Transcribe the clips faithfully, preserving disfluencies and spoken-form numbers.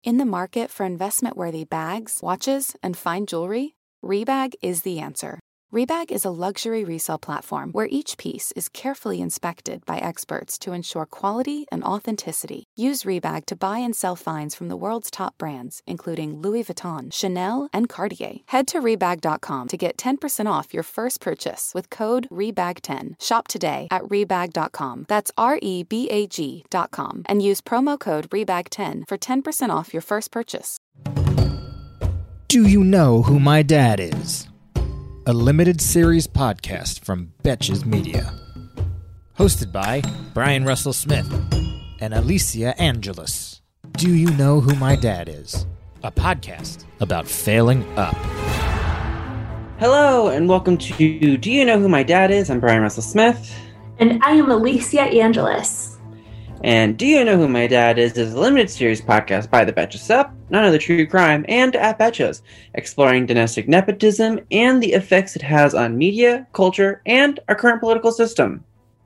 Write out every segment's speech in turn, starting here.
In the market for investment-worthy bags, watches, and fine jewelry, Rebag is the answer. Rebag is a luxury resale platform where each piece is carefully inspected by experts to ensure quality and authenticity. Use Rebag to buy and sell finds from the world's top brands, including Louis Vuitton, Chanel, and Cartier. Head to Rebag dot com to get ten percent off your first purchase with code Rebag ten. Shop today at Rebag dot com. That's R E B A G dot com. And use promo code Rebag ten for ten percent off your first purchase. Do you know who my dad is? A limited series podcast from Betches Media. Hosted by Brian Russell Smith and Alicia Angeles. Do you know who my dad is? A podcast about failing up. Hello, and welcome to Do You Know Who My Dad Is? I'm Brian Russell Smith. And I am Alicia Angeles. And Do You Know Who My Dad Is is a limited series podcast by the Betches Up, None of the True Crime, and at Betches, exploring domestic nepotism and the effects it has on media, culture, and our current political system.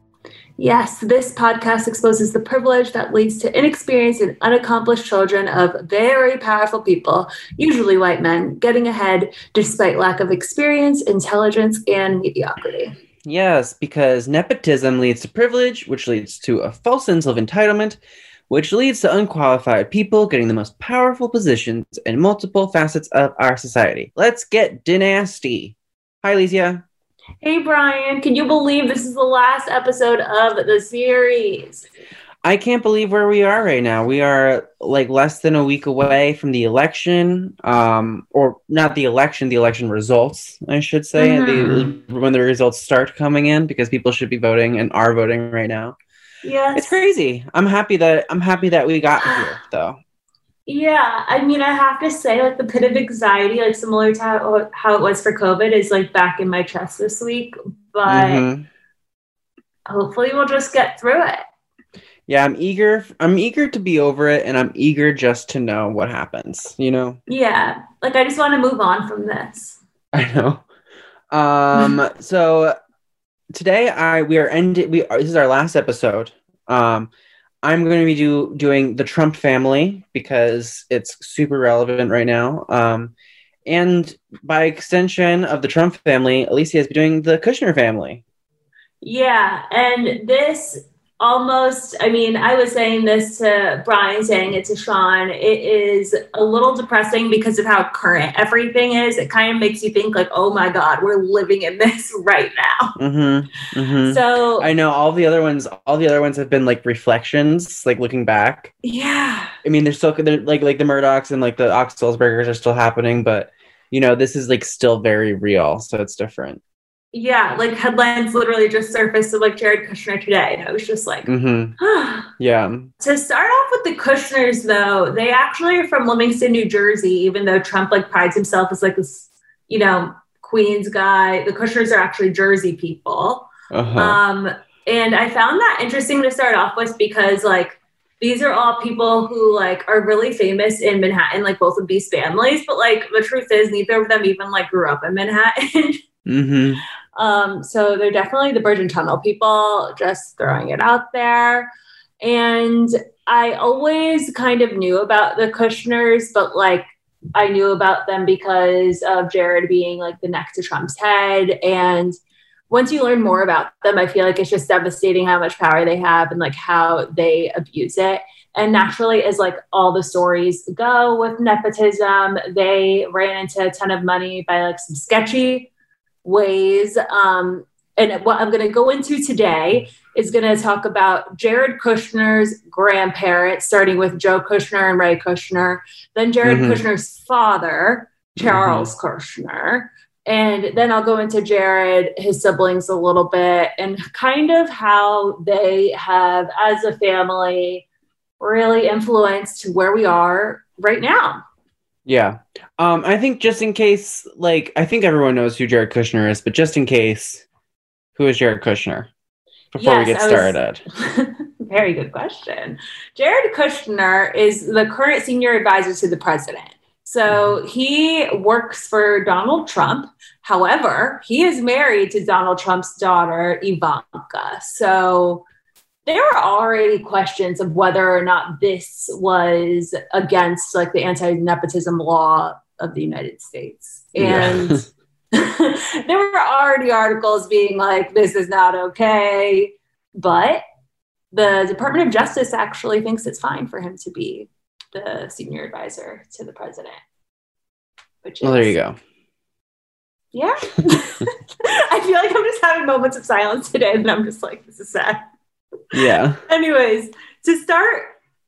Yes, this podcast exposes the privilege that leads to inexperienced and unaccomplished children of very powerful people, usually white men, getting ahead despite lack of experience, intelligence, and mediocrity. Yes, because nepotism leads to privilege, which leads to a false sense of entitlement, which leads to unqualified people getting the most powerful positions in multiple facets of our society. Let's get dynasty. Hi, Alicia. Hey, Brian. Can you believe this is the last episode of the series? I can't believe where we are right now. We are like less than a week away from the election, um, or not the election, the election results, I should say, mm-hmm. the, when the results start coming in, because people should be voting and are voting right now. Yes. It's crazy. I'm happy that I'm happy that we got here, though. Yeah, I mean, I have to say, like, the pit of anxiety, like, similar to how, how it was for COVID, is, like, back in my chest this week. But mm-hmm. hopefully we'll just get through it. Yeah, I'm eager. I'm eager to be over it, and I'm eager just to know what happens, you know? Yeah, like, I just want to move on from this. I know. Um, so today, I we are ending. We this is our last episode. Um, I'm going to be do, doing the Trump family because it's super relevant right now. Um, and by extension of the Trump family, Alicia is doing the Kushner family. Yeah, and this almost, I mean, I was saying this to Brian, saying it to Sean. It is a little depressing because of how current everything is. It kind of makes you think like, oh my God, we're living in this right now. Mm-hmm, mm-hmm. So I know all the other ones, all the other ones have been like reflections, like looking back. Yeah. I mean, they're still, they're like, like the Murdochs and like the Oxfelsbergers are still happening, but you know, this is like still very real. So it's different. Yeah, like headlines literally just surfaced of like Jared Kushner today. And I was just like, mm-hmm. Yeah. To start off with the Kushners, though, they actually are from Livingston, New Jersey, even though Trump like prides himself as like this, you know, Queens guy. The Kushners are actually Jersey people. Uh-huh. Um, and I found that interesting to start off with because like these are all people who like are really famous in Manhattan, like both of these families. But like the truth is neither of them even like grew up in Manhattan. Mm-hmm. Um, so they're definitely the Bridge and Tunnel people, just throwing it out there. And I always kind of knew about the Kushners, but like I knew about them because of Jared being like the next to Trump's head. And once you learn more about them, I feel like it's just devastating how much power they have and like how they abuse it. And naturally, as like all the stories go with nepotism, they ran into a ton of money by like some sketchy ways. Um, and what I'm going to go into today is going to talk about Jared Kushner's grandparents, starting with Joe Kushner and Ray Kushner, then Jared mm-hmm. Kushner's father, Charles mm-hmm. Kushner. And then I'll go into Jared, his siblings a little bit, and kind of how they have, as a family, really influenced where we are right now. Yeah. Um, I think just in case, like, I think everyone knows who Jared Kushner is, but just in case, who is Jared Kushner? Before yes, we get started. Was... Very good question. Jared Kushner is the current senior advisor to the president. So he works for Donald Trump. However, he is married to Donald Trump's daughter, Ivanka. So there were already questions of whether or not this was against like the anti-nepotism law of the United States. And yeah. There were already articles being like, this is not okay. But the Department of Justice actually thinks it's fine for him to be the senior advisor to the president. Which well, is, there you go. Yeah. I feel like I'm just having moments of silence today, and I'm just like, this is sad. Yeah. Anyways, to start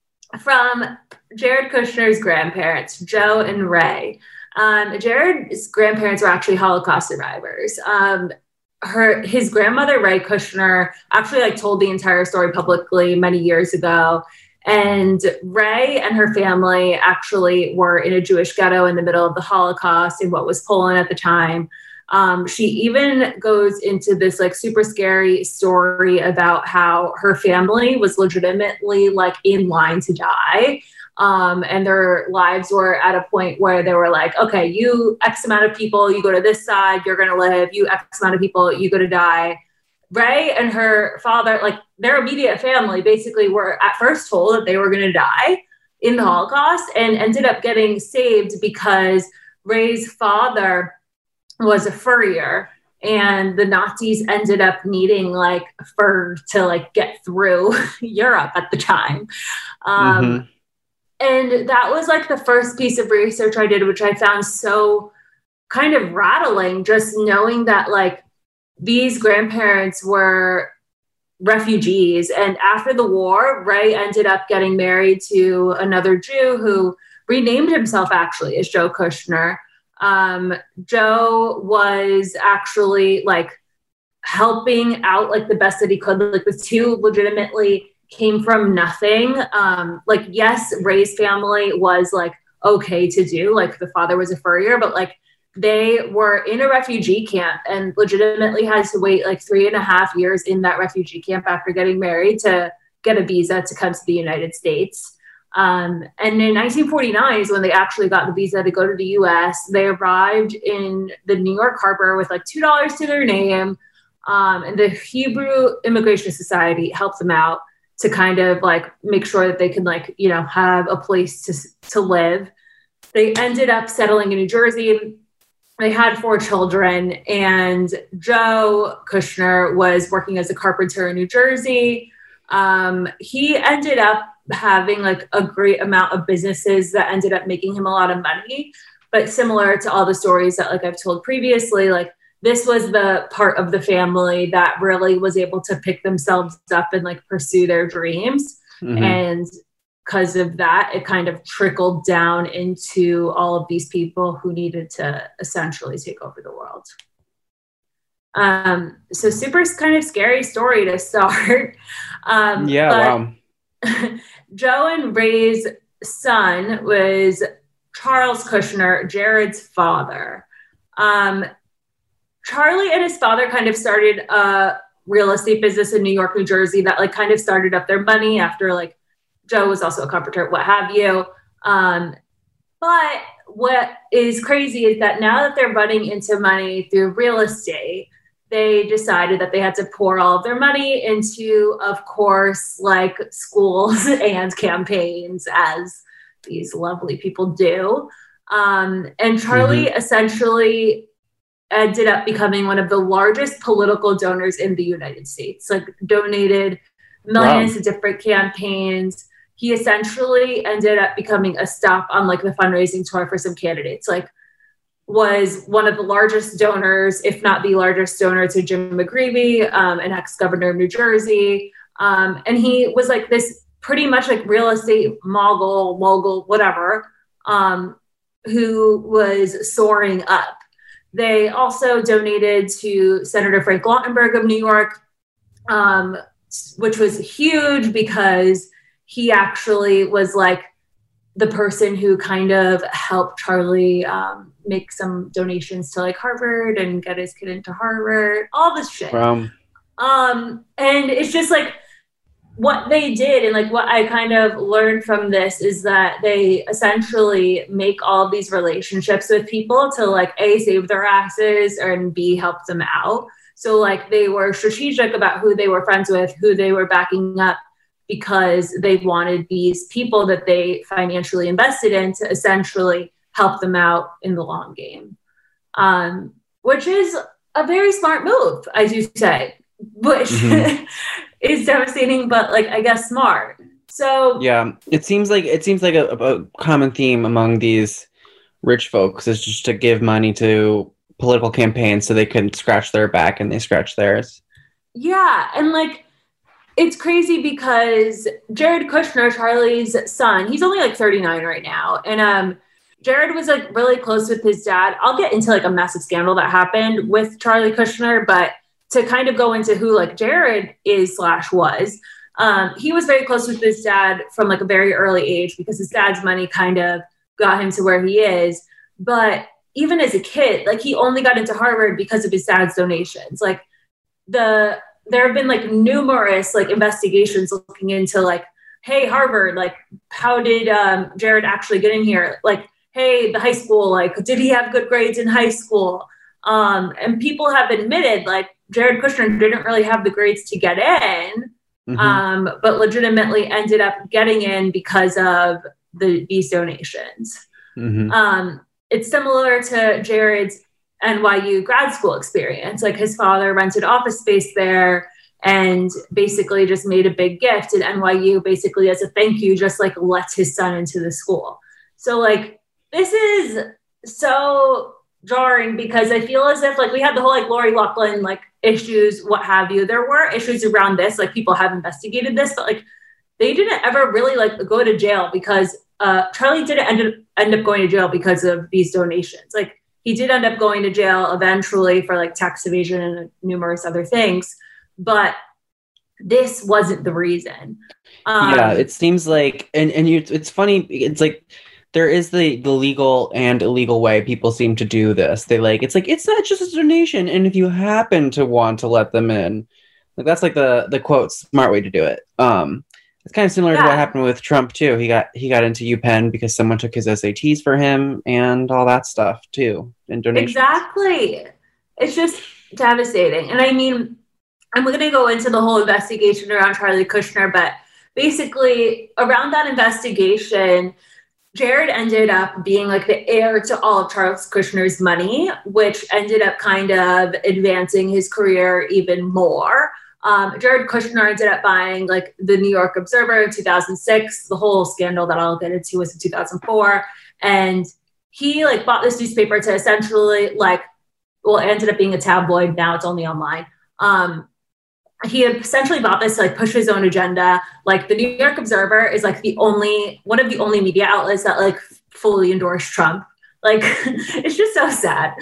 from Jared Kushner's grandparents, Joe and Ray. Um, Jared's grandparents were actually Holocaust survivors. Um, her his grandmother, Ray Kushner, actually like told the entire story publicly many years ago. And Ray and her family actually were in a Jewish ghetto in the middle of the Holocaust in what was Poland at the time. Um, she even goes into this like super scary story about how her family was legitimately like in line to die. Um, and their lives were at a point where they were like, okay, you X amount of people, you go to this side, you're going to live, you X amount of people, you go to die. Ray and her father, like their immediate family basically were at first told that they were going to die in the Holocaust and ended up getting saved because Ray's father was a furrier and the Nazis ended up needing like fur to like get through Europe at the time. Um, mm-hmm. And that was like the first piece of research I did, which I found so kind of rattling, just knowing that like these grandparents were refugees. And after the war, Ray ended up getting married to another Jew who renamed himself actually as Joe Kushner. Um, Joe was actually like helping out like the best that he could. Like the two legitimately came from nothing. Um, like, yes, Ray's family was like okay to do, like the father was a furrier, but like they were in a refugee camp and legitimately had to wait like three and a half years in that refugee camp after getting married to get a visa to come to the United States. Um, and in nineteen forty-nine is when they actually got the visa to go to the U S. They arrived in the New York harbor with like two dollars to their name. Um, and the Hebrew Immigration Society helped them out to kind of like make sure that they could like, you know, have a place to, to live. They ended up settling in New Jersey. They had four children, and Joe Kushner was working as a carpenter in New Jersey. Um, he ended up having like a great amount of businesses that ended up making him a lot of money. But similar to all the stories that like I've told previously, like this was the part of the family that really was able to pick themselves up and like pursue their dreams. Mm-hmm. And because of that, it kind of trickled down into all of these people who needed to essentially take over the world. Um, so super kind of scary story to start. Um, yeah, wow. Joe and Ray's son was Charles Kushner, Jared's father. Um, Charlie and his father kind of started a real estate business in New York, New Jersey that like kind of started up their money after like Joe was also a carpenter, what have you. Um, but what is crazy is that now that they're running into money through real estate, they decided that they had to pour all of their money into, of course, like schools and campaigns, as these lovely people do. Um, and Charlie mm-hmm. essentially ended up becoming one of the largest political donors in the United States, like donated millions wow. to different campaigns. He essentially ended up becoming a stop on like the fundraising tour for some candidates, like was one of the largest donors, if not the largest donor, to Jim McGreevey, um, an ex-governor of New Jersey. Um, and he was like this pretty much like real estate mogul, mogul, whatever, um, who was soaring up. They also donated to Senator Frank Lautenberg of New York, um, which was huge because he actually was like the person who kind of helped Charlie um, make some donations to like Harvard and get his kid into Harvard, all this shit. Wow. Um, and it's just like what they did. And like what I kind of learned from this is that they essentially make all these relationships with people to like A, save their asses, and B, help them out. So like they were strategic about who they were friends with, who they were backing up, because they wanted these people that they financially invested in to essentially help them out in the long game, um, which is a very smart move, as you say, which mm-hmm. is devastating, but like, I guess smart. So yeah, it seems like it seems like a, a common theme among these rich folks is just to give money to political campaigns so they can scratch their back and they scratch theirs. Yeah, and like, it's crazy because Jared Kushner, Charlie's son, he's only like thirty-nine right now. And um, Jared was like really close with his dad. I'll get into like a massive scandal that happened with Charlie Kushner, but to kind of go into who like Jared is slash was, um, he was very close with his dad from like a very early age because his dad's money kind of got him to where he is. But even as a kid, like he only got into Harvard because of his dad's donations. Like the... there have been like numerous like investigations looking into like, hey, Harvard, like how did um, Jared actually get in here? Like, hey, the high school, like, did he have good grades in high school? Um, and people have admitted like Jared Kushner didn't really have the grades to get in, mm-hmm. um, but legitimately ended up getting in because of the these donations. Mm-hmm. Um, it's similar to Jared's N Y U grad school experience. Like his father rented office space there and basically just made a big gift, and N Y U basically as a thank you just like lets his son into the school. So like this is so jarring because I feel as if like we had the whole like Lori Loughlin like issues, what have you. There were issues around this, like people have investigated this, but like they didn't ever really like go to jail because uh, Charlie didn't end up, end up going to jail because of these donations. Like he did end up going to jail eventually for like tax evasion and numerous other things, but this wasn't the reason. Um, yeah, it seems like, and, and you, it's funny. It's like, there is the, the legal and illegal way people seem to do this. They like, it's like, it's not just a donation. And if you happen to want to let them in, like, that's like the, the quote, smart way to do it. Um, It's kind of similar yeah. to what happened with Trump too. He got he got into UPenn because someone took his S A Ts for him and all that stuff too. And donations. Exactly. It's just devastating. And I mean, I'm going to go into the whole investigation around Charlie Kushner, but basically around that investigation, Jared ended up being like the heir to all of Charles Kushner's money, which ended up kind of advancing his career even more. Um, Jared Kushner ended up buying like the New York Observer in two thousand six. The whole scandal that I'll get into was in two thousand four. And he like bought this newspaper to essentially like, well, it ended up being a tabloid. Now it's only online. Um, he essentially bought this to like push his own agenda. Like the New York Observer is like the only, one of the only media outlets that like fully endorse Trump. Like it's just so sad.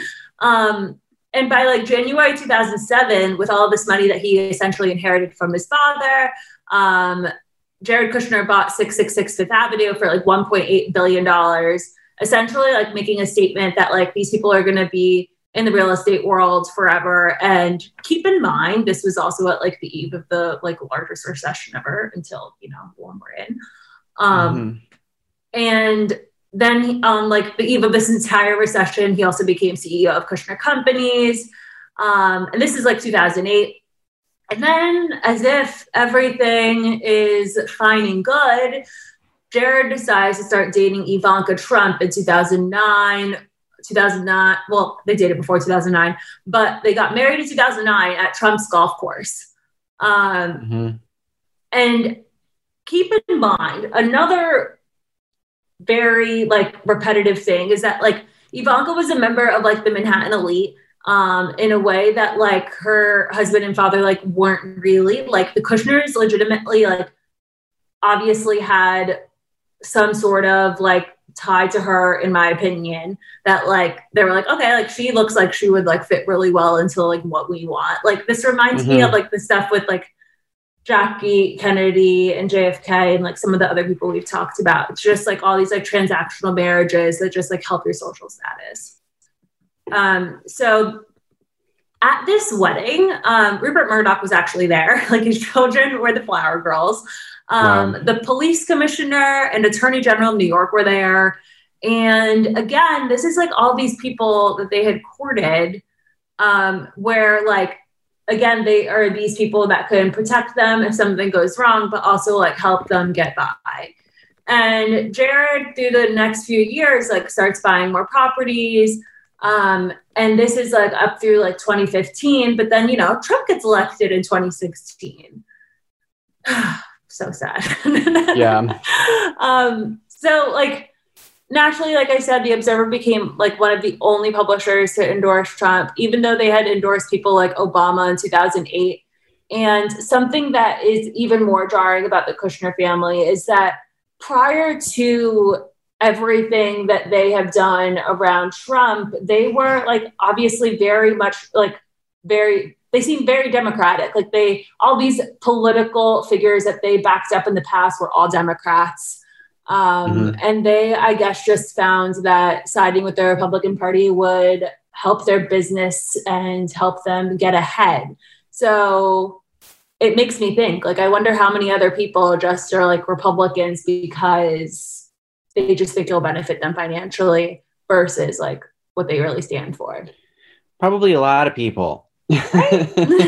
Um, And by like January two thousand seven, with all of this money that he essentially inherited from his father, um, Jared Kushner bought six six six Fifth Avenue for like one point eight billion dollars, essentially like making a statement that like these people are going to be in the real estate world forever. And keep in mind, this was also at like the eve of the like largest recession ever until, you know, the one we're in. Um, mm-hmm. And then on like the eve of this entire recession, he also became C E O of Kushner Companies. Um, and this is like two thousand eight. And then as if everything is fine and good, Jared decides to start dating Ivanka Trump in two thousand nine, two thousand nine. Well, they dated before two thousand nine, but they got married in two thousand nine at Trump's golf course. Um, mm-hmm. And keep in mind, another very like repetitive thing is that like Ivanka was a member of like the Manhattan elite um, in a way that like her husband and father like weren't really. Like the Kushners legitimately like obviously had some sort of like tie to her, in my opinion, that like they were like, okay, like she looks like she would like fit really well into like what we want. Like this reminds mm-hmm. me of like the stuff with like Jackie Kennedy and J F K and like some of the other people we've talked about. It's just like all these like transactional marriages that just like help your social status. Um, so at this wedding, um, Rupert Murdoch was actually there. Like his children were the flower girls. Um, wow. The police commissioner and attorney general of New York were there. And again, this is like all these people that they had courted, um, where like again, they are these people that can protect them if something goes wrong, but also like help them get by. And Jared, through the next few years, like starts buying more properties. Um, and this is like up through like twenty fifteen, but then, you know, Trump gets elected in twenty sixteen. So sad. Yeah. um, so like, naturally, like I said, the Observer became like one of the only publishers to endorse Trump, even though they had endorsed people like Obama in two thousand eight. And something that is even more jarring about the Kushner family is that prior to everything that they have done around Trump, they were like obviously very much like very, they seem very Democratic. Like they, all these political figures that they backed up in the past were all Democrats. Um, mm-hmm. And they, I guess, just found that siding with the Republican Party would help their business and help them get ahead. So it makes me think, like, I wonder how many other people just are like Republicans because they just think it'll benefit them financially versus like what they really stand for. Probably a lot of people. Right?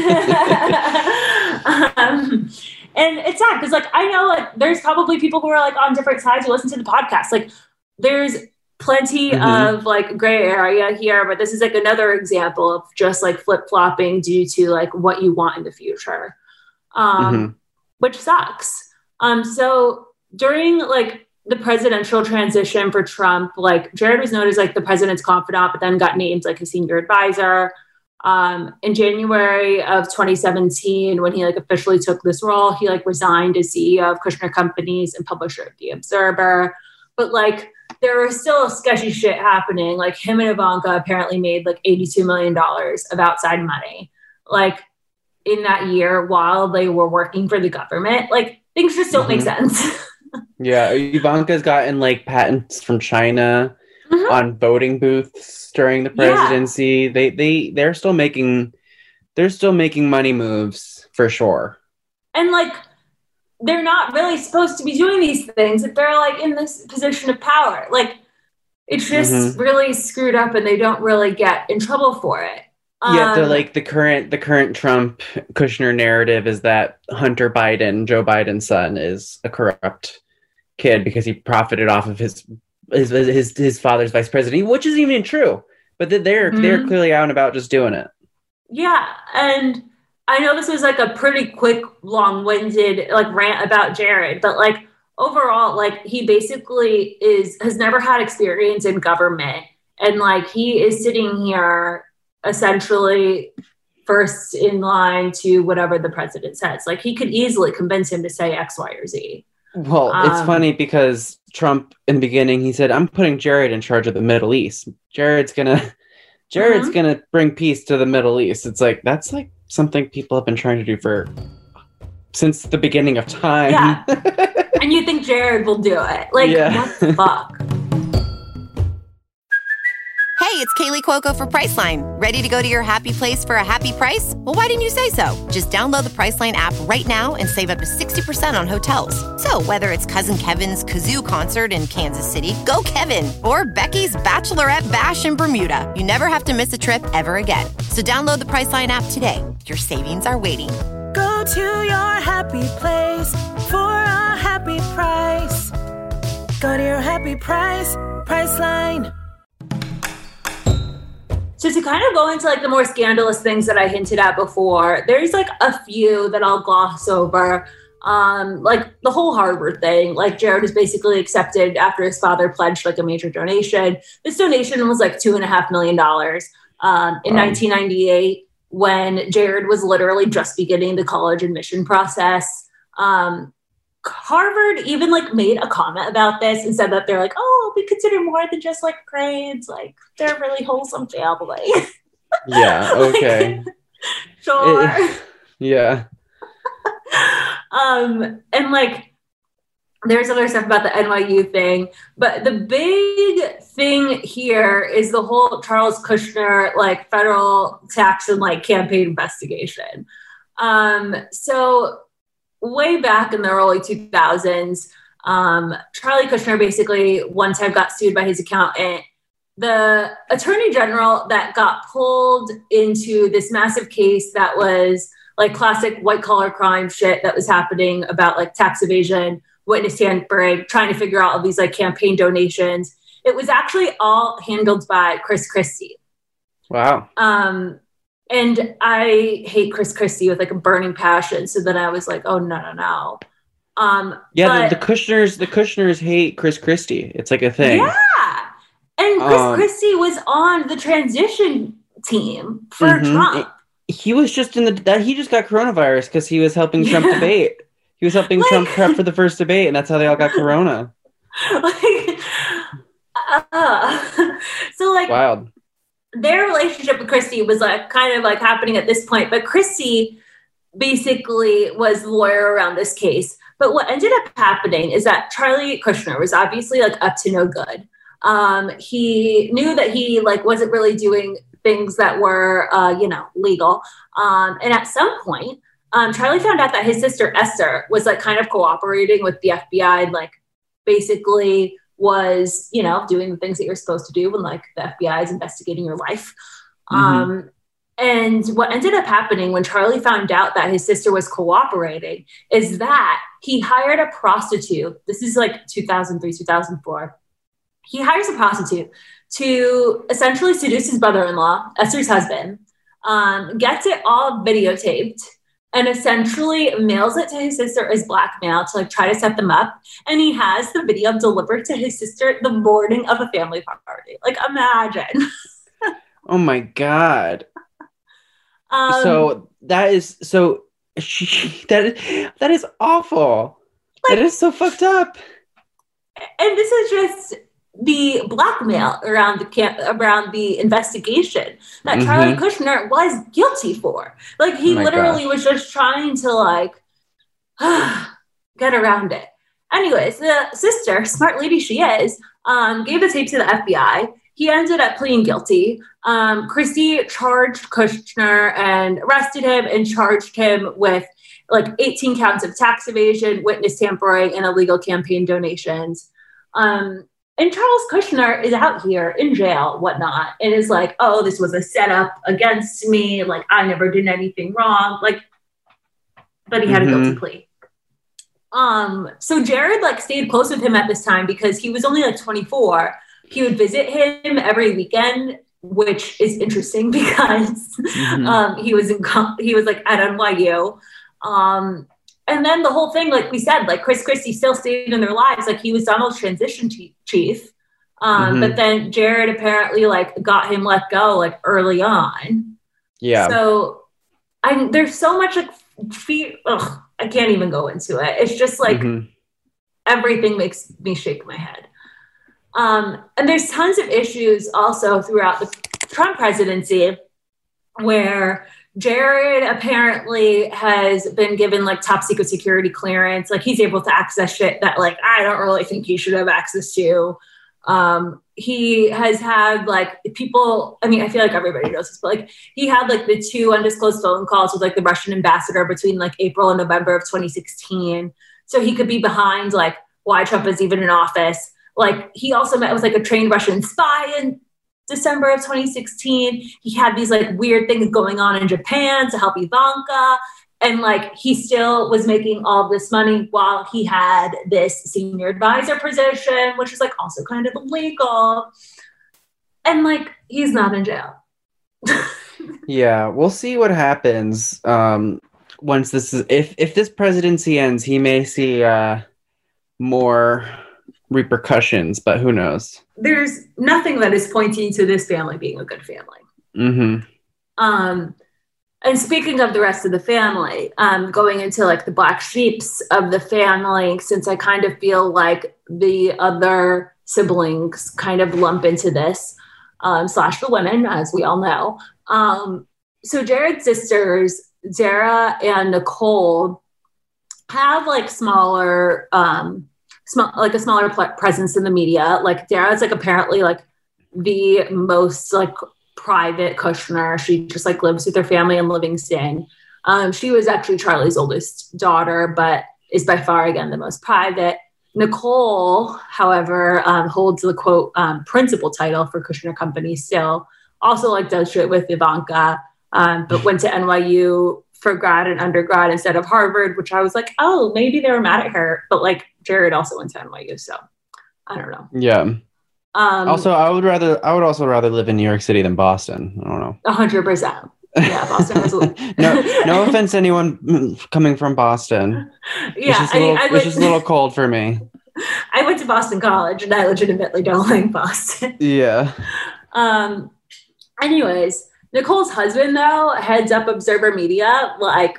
um, and it's sad because like I know like there's probably people who are like on different sides who listen to the podcast. Like there's plenty mm-hmm. of like gray area here, but this is like another example of just like flip-flopping due to like what you want in the future, um, mm-hmm. which sucks. Um, so during like the presidential transition for Trump, like Jared was known as like the president's confidant, but then got named like his senior advisor. Um, in January of twenty seventeen, when he like officially took this role, he like resigned as C E O of Kushner Companies and publisher of The Observer. But like there was still sketchy shit happening. Like him and Ivanka apparently made like eighty-two million dollars of outside money, like in that year while they were working for the government. Like things just don't mm-hmm. make sense. Yeah, Ivanka's gotten like patents from China mm-hmm. on voting booths during the presidency. Yeah. They they they're still making they're still making money moves for sure. And like they're not really supposed to be doing these things if they're like in this position of power. Like it's just mm-hmm. really screwed up and they don't really get in trouble for it. Um, yeah, they're like the current the current Trump Kushner narrative is that Hunter Biden, Joe Biden's son, is a corrupt kid because he profited off of his his his, his father's vice president, which isn't even true. But they're mm-hmm. they're clearly out and about just doing it. Yeah, and I know this was like a pretty quick, long-winded like rant about Jared, but like overall, like he basically is has never had experience in government, and like he is sitting here essentially first in line to whatever the president says. Like he could easily convince him to say X, Y, or Z. Well, um, it's funny because Trump in the beginning, he said, I'm putting Jared in charge of the Middle East. Jared's gonna Jared's uh-huh. gonna bring peace to the Middle East. It's like, that's like something people have been trying to do for since the beginning of time. Yeah. And you think Jared will do it. Like, yeah. What the fuck? Hey, it's Kaylee Cuoco for Priceline. Ready to go to your happy place for a happy price? Well, why didn't you say so? Just download the Priceline app right now and save up to sixty percent on hotels. So whether it's Cousin Kevin's Kazoo Concert in Kansas City, go Kevin, or Becky's Bachelorette Bash in Bermuda, you never have to miss a trip ever again. So download the Priceline app today. Your savings are waiting. Go to your happy place for a happy price. Go to your happy price, Priceline. So to kind of go into like the more scandalous things that I hinted at before, there's like a few that I'll gloss over. Um, like the whole Harvard thing, like Jared was basically accepted after his father pledged like a major donation. This donation was like two and a half million dollars um, in wow. nineteen ninety-eight when Jared was literally just beginning the college admission process. Um, Harvard even like made a comment about this and said that they're like, oh, we consider more than just like grades. Like they're a really wholesome family. Yeah. Okay. Like, sure. It, yeah. um, and like, there's other stuff about the N Y U thing, but the big thing here is the whole Charles Kushner, like federal tax and like campaign investigation. Um, so way back in the early two thousands, um, Charlie Kushner basically one time got sued by his accountant the attorney general that got pulled into this massive case that was like classic white collar crime shit that was happening about like tax evasion, witness tampering, trying to figure out all these like campaign donations. It was actually all handled by Chris Christie. Wow. Um, and I hate Chris Christie with like a burning passion. So then I was like, oh no, no, no. Um, yeah, but, the, the Kushners, the Kushners hate Chris Christie. It's like a thing. Yeah. And Chris um, Christie was on the transition team for mm-hmm. Trump. He was just in the, that he just got coronavirus because he was helping Trump yeah. debate. He was helping like, Trump prep for the first debate, and that's how they all got corona. Like, uh, so like, wild. Their relationship with Christie was like kind of like happening at this point, but Christie basically was the lawyer around this case. But what ended up happening is that Charlie Kushner was obviously like up to no good. Um, he knew that he like wasn't really doing things that were, uh, you know, legal. Um, and at some point, um, Charlie found out that his sister Esther was like kind of cooperating with the F B I and like basically was, you know, doing the things that you're supposed to do when like the F B I is investigating your life. Mm-hmm. Um, and what ended up happening when Charlie found out that his sister was cooperating is that he hired a prostitute. This is like two thousand three, two thousand four. He hires a prostitute to essentially seduce his brother-in-law, Esther's husband, um, gets it all videotaped, and essentially mails it to his sister as blackmail to like try to set them up. And he has the video delivered to his sister the morning of a family party. Like, imagine. Oh my God. Um, so that is, so she, that, that is awful. Like, that is so fucked up. And this is just the blackmail around the camp, around the investigation that mm-hmm. Charlie Kushner was guilty for. Like he oh literally gosh. was just trying to like get around it. Anyways, the sister, smart lady she is, um, gave the tape to the F B I. He ended up pleading guilty. Um, Christie charged Kushner and arrested him and charged him with like eighteen counts of tax evasion, witness tampering, and illegal campaign donations. Um, And Charles Kushner is out here in jail, whatnot, and is like, oh, this was a setup against me. Like, I never did anything wrong. Like, but he had mm-hmm. a guilty plea. Um, so Jared, like, stayed close with him at this time because he was only, like, twenty-four. He would visit him every weekend, which is interesting because mm-hmm. um, he was in, he was, like, at N Y U. Um And then the whole thing, like we said, like Chris Christie still stayed in their lives. Like he was Donald's transition t- chief. Um, mm-hmm. But then Jared apparently like got him let go like early on. Yeah. So I there's so much like fear. Ugh, I can't even go into it. It's just like mm-hmm. everything makes me shake my head. Um, and there's tons of issues also throughout the Trump presidency where Jared apparently has been given like top secret security clearance. Like he's able to access shit that like, I don't really think he should have access to. Um, he has had like people, I mean, I feel like everybody knows this, but like he had like the two undisclosed phone calls with like the Russian ambassador between like April and November of twenty sixteen. So he could be behind like why Trump is even in office. Like he also met with like a trained Russian spy in December of twenty sixteen. He had these like weird things going on in Japan to help Ivanka. And like he still was making all this money while he had this senior advisor position, which is like also kind of illegal. And like he's not in jail. Yeah, we'll see what happens. Um, once this is if if this presidency ends, he may see uh, more repercussions, but who knows? There's nothing that is pointing to this family being a good family. Mm-hmm. Um, and speaking of the rest of the family, um, going into like the black sheeps of the family, since I kind of feel like the other siblings kind of lump into this, um, slash the women, as we all know. Um, so Jared's sisters, Zara and Nicole, have like smaller, um, small, like a smaller pl- presence in the media. Like Zara's like apparently like the most like private Kushner. She just like lives with her family in Livingston. Um, she was actually Charlie's oldest daughter, but is by far again the most private. Nicole, however, um, holds the quote um, principal title for Kushner Company still. Also, like does shit with Ivanka, um, but went to N Y U for grad and undergrad instead of Harvard, which I was like, oh, maybe they were mad at her. But like Jared also went to N Y U, so I don't know. Yeah. Um, also, I would rather, I would also rather live in New York City than Boston. I don't know. A hundred percent. Yeah, Boston has a no, no offense to anyone coming from Boston. Yeah, it's just a I little, mean, I it's went, just a little cold for me. I went to Boston College, and I legitimately don't like Boston. Yeah. Um. Anyways, Nicole's husband though heads up Observer Media, like,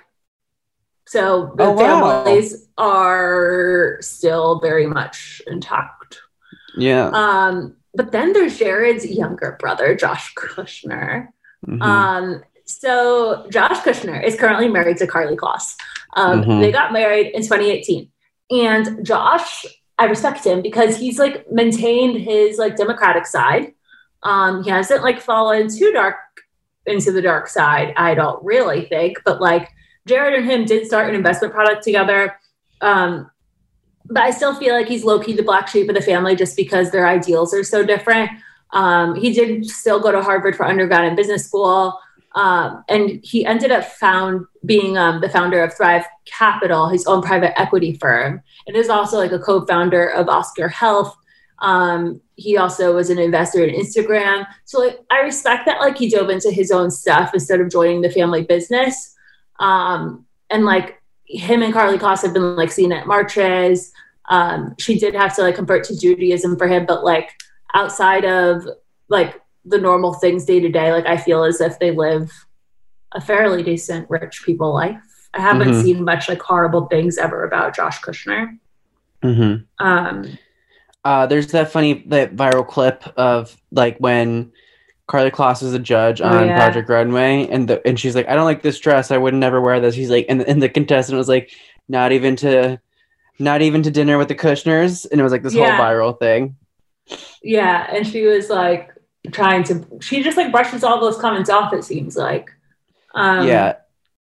so the oh, wow. families are still very much intact. Yeah. Um. But then there's Jared's younger brother, Josh Kushner. Mm-hmm. Um. So Josh Kushner is currently married to Karlie Kloss. Um. Mm-hmm. They got married in twenty eighteen, and Josh, I respect him because he's like maintained his like Democratic side. Um, he hasn't like fallen too dark into the dark side, I don't really think, but like Jared and him did start an investment product together. Um, but I still feel like he's low-key the black sheep of the family just because their ideals are so different. Um, he did still go to Harvard for undergrad and business school. Um, and he ended up found being um, the founder of Thrive Capital, his own private equity firm. And is also like a co-founder of Oscar Health. Um, he also was an investor in Instagram. So like, I respect that like he dove into his own stuff instead of joining the family business. Um, and like him and Karlie Kloss have been like seen at marches. Um, she did have to like convert to Judaism for him, but like outside of like the normal things day to day, like I feel as if they live a fairly decent rich people life. I haven't mm-hmm. seen much like horrible things ever about Josh Kushner. Mm-hmm. Um, Uh, there's that funny, that viral clip of like when Karlie Kloss is a judge oh, on yeah. Project Runway, and the and she's like, I don't like this dress. I would never wear this. He's like, and, and the contestant was like, not even to, not even to dinner with the Kushners, and it was like this yeah. whole viral thing. Yeah, and she was like trying to. She just like brushes all those comments off. It seems like. Um, yeah.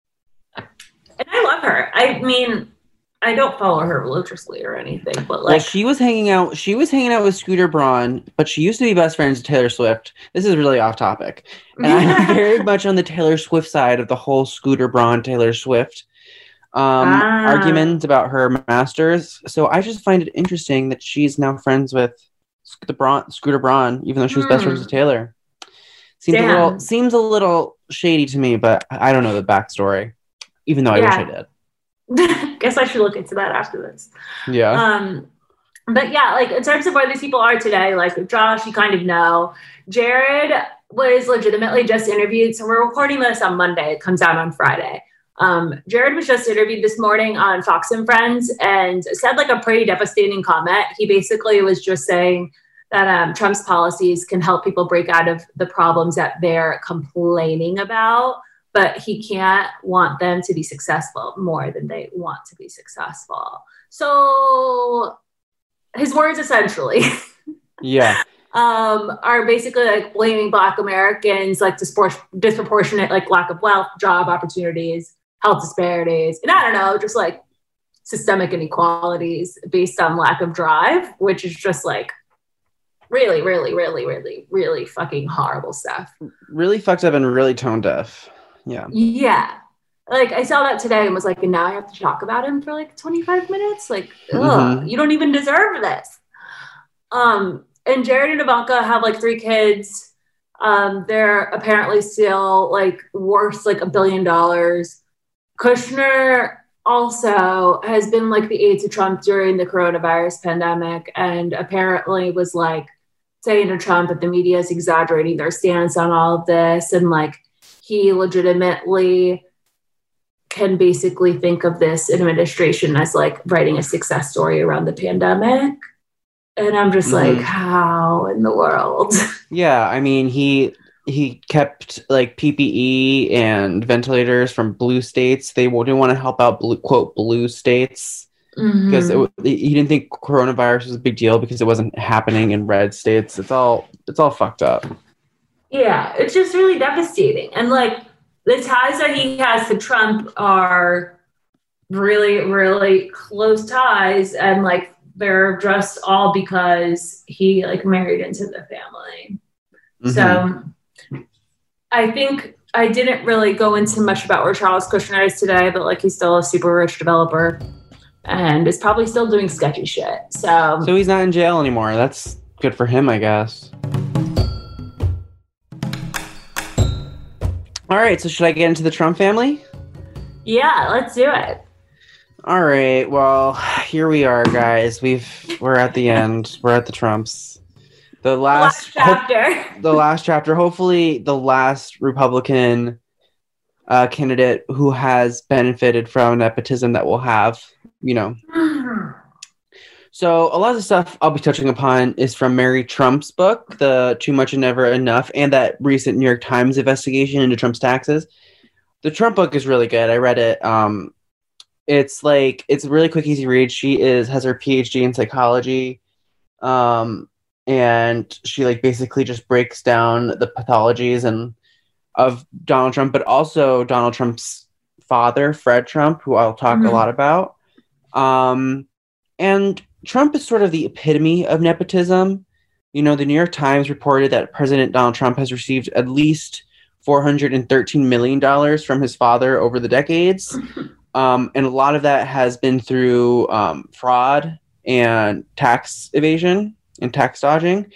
And I love her. I mean. I don't follow her religiously or anything, but like well, she was hanging out. She was hanging out with Scooter Braun, but she used to be best friends with Taylor Swift. This is really off topic, and I'm very much on the Taylor Swift side of the whole Scooter Braun Taylor Swift um, ah. argument about her masters. So I just find it interesting that she's now friends with the Braun, Scooter Braun, even though she was mm. best friends with Taylor. Seems Damn. a little seems a little shady to me, but I don't know the backstory. Even though I yeah. wish I did. Guess I should look into that after this. Yeah. Um, but yeah, like in terms of where these people are today, like Josh, you kind of know. Jared was legitimately just interviewed. So we're recording this on Monday. It comes out on Friday. Um, Jared was just interviewed this morning on Fox and Friends and said like a pretty devastating comment. He basically was just saying that um, Trump's policies can help people break out of the problems that they're complaining about. But he can't want them to be successful more than they want to be successful. So his words essentially yeah, um, are basically like blaming Black Americans, like dispor- disproportionate, like lack of wealth, job opportunities, health disparities. And I don't know, just like systemic inequalities based on lack of drive, which is just like really, really, really, really, really fucking horrible stuff. Really fucked up and really tone deaf. Yeah. Yeah. Like I saw that today and was like, and now I have to talk about him for like twenty-five minutes. Like, ugh, mm-hmm. you don't even deserve this. Um, and Jared and Ivanka have like three kids. Um, they're apparently still like worth like a billion dollars. Kushner also has been like the aide to Trump during the coronavirus pandemic and apparently was like saying to Trump that the media is exaggerating their stance on all of this. And like, he legitimately can basically think of this administration as like writing a success story around the pandemic. And I'm just mm-hmm. like, how in the world? Yeah. I mean, he, he kept like P P E and ventilators from blue states. They didn't want to help out blue, quote, blue states mm-hmm. because it, he didn't think coronavirus was a big deal because it wasn't happening in red states. It's all, it's all fucked up. Yeah, it's just really devastating. And like the ties that he has to Trump are really, really close ties. And like they're just all because he like married into the family. Mm-hmm. So I think I didn't really go into much about where Charles Kushner is today, but like he's still a super rich developer and is probably still doing sketchy shit. So So he's not in jail anymore. That's good for him, I guess. All right, so should I get into the Trump family? Yeah, let's do it. All right, well, here we are, guys. We've we're at the end. We're at the Trumps. The last, the last chapter. Ho- the last chapter. Hopefully, the last Republican uh, candidate who has benefited from nepotism that we'll have. You know. So a lot of the stuff I'll be touching upon is from Mary Trump's book, The Too Much and Never Enough, and that recent New York Times investigation into Trump's taxes. The Trump book is really good. I read it. Um, it's like it's a really quick, easy read. She is has her P H D in psychology, um, and she like basically just breaks down the pathologies and of Donald Trump, but also Donald Trump's father, Fred Trump, who I'll talk mm-hmm. a lot about. Um, and Trump is sort of the epitome of nepotism. You know, the New York Times reported that President Donald Trump has received at least four hundred thirteen million dollars from his father over the decades. Um, and a lot of that has been through um, fraud and tax evasion and tax dodging.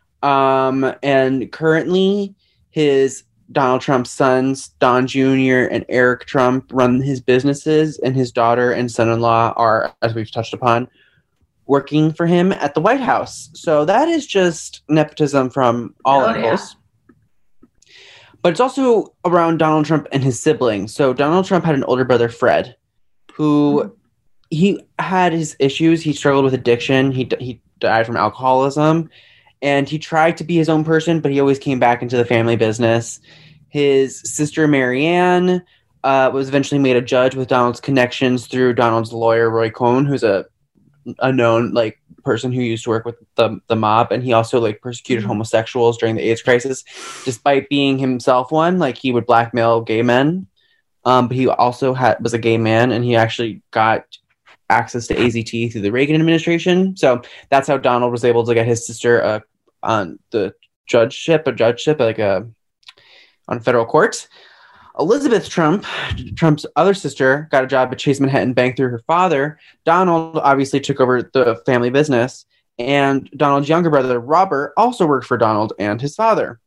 Um, and currently, his Donald Trump's sons, Don Junior and Eric Trump, run his businesses, and his daughter and son-in-law are, as we've touched upon, working for him at the White House. So that is just nepotism from all oh, angles. Yeah. But it's also around Donald Trump and his siblings. So Donald Trump had an older brother, Fred, who mm-hmm. he had his issues. He struggled with addiction. He he died from alcoholism. And he tried to be his own person, but he always came back into the family business. His sister, Marianne, uh, was eventually made a judge with Donald's connections through Donald's lawyer, Roy Cohn, who's a a known like person who used to work with the the mob, and he also like persecuted mm-hmm. homosexuals during the AIDS crisis, despite being himself one. Like he would blackmail gay men, um, but he also had was a gay man, and he actually got access to A Z T through the Reagan administration. So that's how Donald was able to get his sister uh, on the judgeship, a judgeship like a on federal court. Elizabeth Trump, Trump's other sister, got a job at Chase Manhattan Bank through her father. Donald obviously took over the family business, and Donald's younger brother, Robert, also worked for Donald and his father.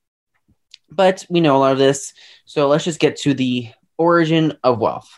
But we know a lot of this, so let's just get to the origin of wealth.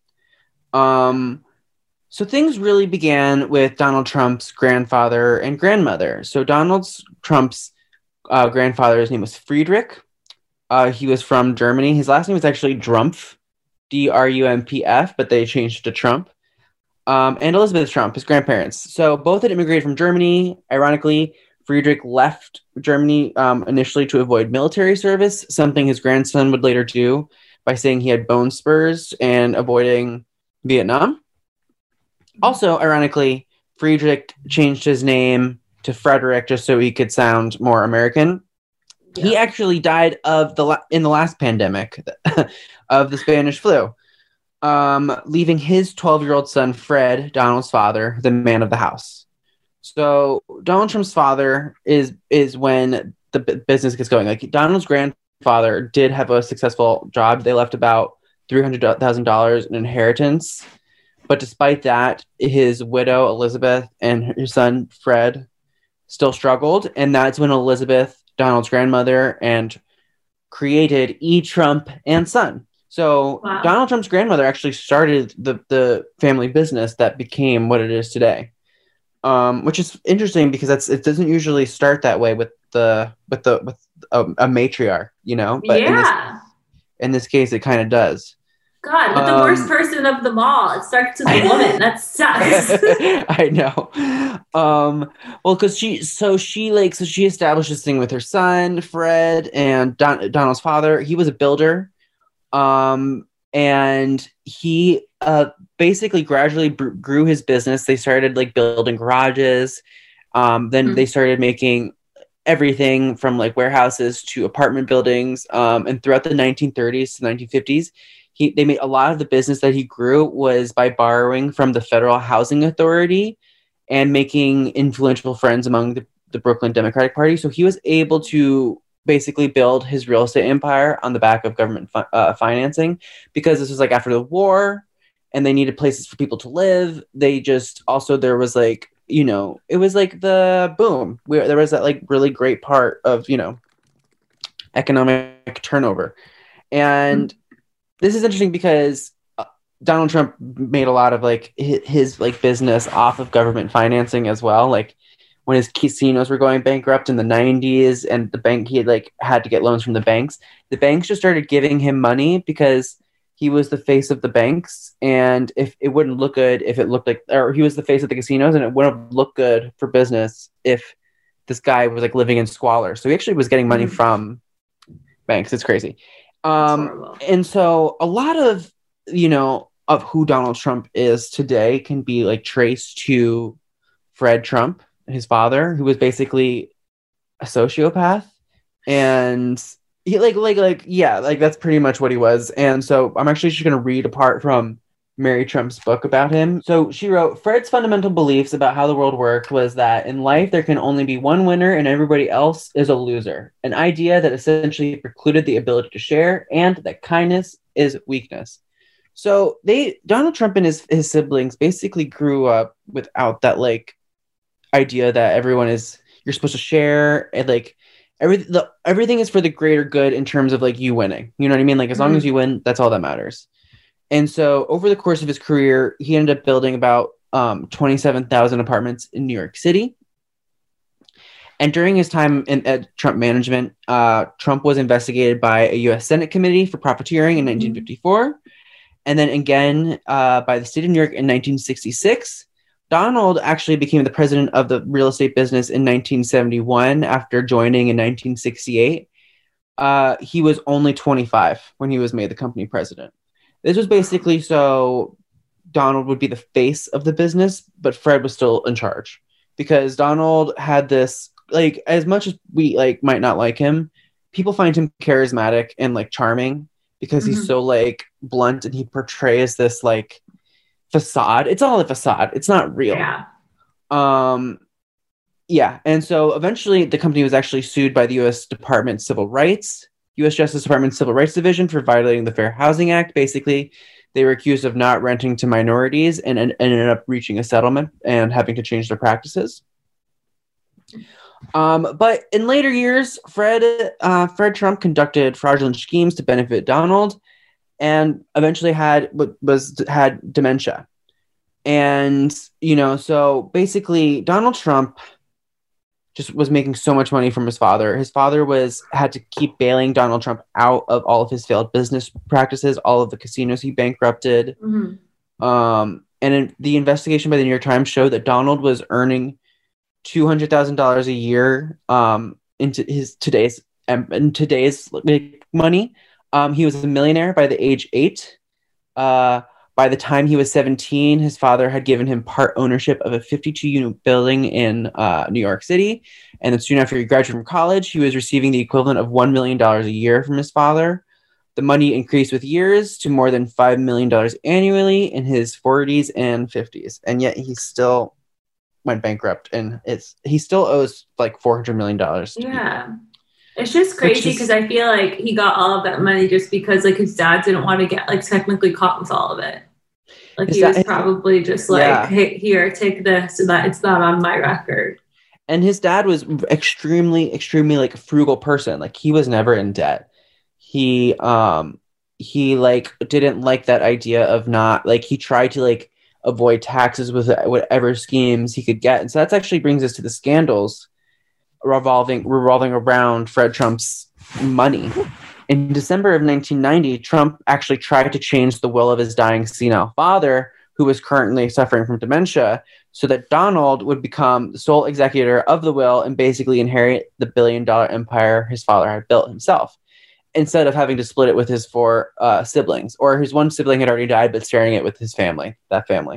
Um, so things really began with Donald Trump's grandfather and grandmother. So Donald Trump's uh, grandfather's name was Friedrich. Uh, he was from Germany. His last name was actually Drumpf, D R U M P F, but they changed it to Trump. Um, and Elizabeth Trump, his grandparents. So both had immigrated from Germany. Ironically, Friedrich left Germany um, initially to avoid military service, something his grandson would later do by saying he had bone spurs and avoiding Vietnam. Also, ironically, Friedrich changed his name to Frederick just so he could sound more American. Yeah. He actually died of the la- in the last pandemic of the Spanish flu, um, leaving his twelve-year-old son, Fred, Donald's father, the man of the house. So Donald Trump's father is is when the b- business gets going. Like Donald's grandfather did have a successful job. They left about three hundred thousand dollars in inheritance. But despite that, his widow, Elizabeth, and his son, Fred, still struggled. And that's when Elizabeth, Donald's grandmother, and created E. Trump and Son. So wow. Donald Trump's grandmother actually started the, the family business that became what it is today, um, which is interesting because that's it doesn't usually start that way with the with the with a, a matriarch, you know. But yeah. in this, in this case, it kind of does. God, but the um, worst person of them all. It starts with a woman. That sucks. I know. Um, well, because she, so she like, so she established this thing with her son, Fred, and Don, Donald's father. He was a builder. Um, and he uh, basically gradually b- grew his business. They started like building garages. Um, then mm-hmm. they started making everything from like warehouses to apartment buildings. Um, and throughout the nineteen thirties to nineteen fifties, He, they made a lot of the business that he grew was by borrowing from the Federal Housing Authority and making influential friends among the, the Brooklyn Democratic Party. So he was able to basically build his real estate empire on the back of government fi- uh, financing, because this was like after the war and they needed places for people to live. They just also, there was like, you know, it was like the boom where there was that like really great part of, you know, economic turnover. And mm-hmm. this is interesting because uh, Donald Trump made a lot of like his, his like business off of government financing as well. Like when his casinos were going bankrupt in the nineties and the bank, he had like had to get loans from the banks. The banks just started giving him money because he was the face of the banks. And if it wouldn't look good, if it looked like, or he was the face of the casinos, and it wouldn't look good for business if this guy was like living in squalor. So he actually was getting money mm-hmm. from banks. It's crazy. Um, and so a lot of, you know, of who Donald Trump is today can be like traced to Fred Trump, his father, who was basically a sociopath. And he like, like, like, yeah, like that's pretty much what he was. And so I'm actually just going to read a part from Mary Trump's book about him. So she wrote, Fred's fundamental beliefs about how the world worked was that in life, there can only be one winner and everybody else is a loser. An idea that essentially precluded the ability to share, and that kindness is weakness. So they, Donald Trump and his, his siblings basically grew up without that like idea that everyone is, you're supposed to share, and like every, the, everything is for the greater good in terms of like you winning. You know what I mean? Like as mm-hmm. long as you win, that's all that matters. And so over the course of his career, he ended up building about um, twenty-seven thousand apartments in New York City. And during his time in at Trump management, uh, Trump was investigated by a U S Senate committee for profiteering in nineteen fifty-four. And then again uh, by the state of New York in nineteen sixty-six. Donald actually became the president of the real estate business in nineteen seventy-one after joining in nineteen sixty-eight. Uh, he was only twenty-five when he was made the company president. This was basically so Donald would be the face of the business, but Fred was still in charge, because Donald had this, like, as much as we like might not like him, people find him charismatic and like charming because mm-hmm. he's so like blunt, and he portrays this like facade. It's all a facade. It's not real. Yeah. Um, yeah. And so eventually the company was actually sued by the U S Department of Civil Rights, U S Justice Department Civil Rights Division, for violating the Fair Housing Act. Basically, they were accused of not renting to minorities, and, and ended up reaching a settlement and having to change their practices. Um, but in later years, Fred uh, Fred Trump conducted fraudulent schemes to benefit Donald, and eventually had was had dementia. And you know, so basically, Donald Trump just was making so much money from his father. His father was had to keep bailing Donald Trump out of all of his failed business practices, all of the casinos he bankrupted. Mm-hmm. Um, and in, the investigation by the New York Times showed that Donald was earning two hundred thousand dollars a year um, into his today's um, in today's money. Um, he was a millionaire by the age eight. Uh, By the time he was seventeen, his father had given him part ownership of a fifty-two unit building in uh, New York City. And then soon after he graduated from college, he was receiving the equivalent of one million dollars a year from his father. The money increased with years to more than five million dollars annually in his forties and fifties. And yet he still went bankrupt, and it's he still owes like four hundred million dollars. Yeah. People. It's just crazy because I feel like he got all of that money just because like his dad didn't want to get like technically caught with all of it. Like he was probably just like, yeah. Hey, here, take this so that it's not on my record. And his dad was extremely, extremely like a frugal person. Like he was never in debt. He, um, he like didn't like that idea of not like, he tried to like avoid taxes with whatever schemes he could get. And so that actually brings us to the scandals revolving revolving around Fred Trump's money. In December of nineteen ninety, Trump actually tried to change the will of his dying senile father, who was currently suffering from dementia, so that Donald would become the sole executor of the will and basically inherit the billion-dollar empire his father had built himself, instead of having to split it with his four uh, siblings, or his one sibling had already died, but sharing it with his family, that family.